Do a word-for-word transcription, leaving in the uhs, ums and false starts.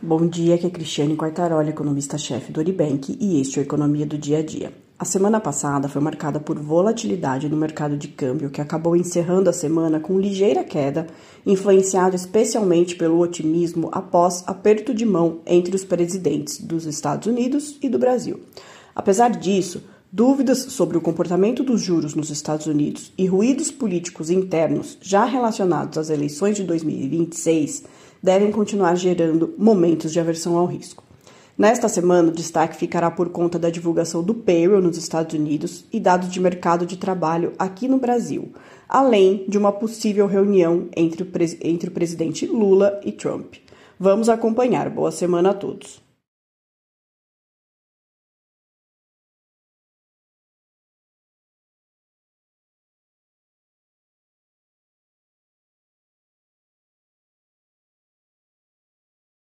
Bom dia, aqui é Cristiane Quartaroli, economista-chefe do Oribank, e este é o Economia do Dia a Dia. A semana passada foi marcada por volatilidade no mercado de câmbio, que acabou encerrando a semana com ligeira queda, influenciado especialmente pelo otimismo após aperto de mão entre os presidentes dos Estados Unidos e do Brasil. Apesar disso, dúvidas sobre o comportamento dos juros nos Estados Unidos e ruídos políticos internos já relacionados às eleições de dois mil e vinte e seis devem continuar gerando momentos de aversão ao risco. Nesta semana, o destaque ficará por conta da divulgação do payroll nos Estados Unidos e dados de mercado de trabalho aqui no Brasil, além de uma possível reunião entre o, entre o presidente Lula e Trump. Vamos acompanhar. Boa semana a todos.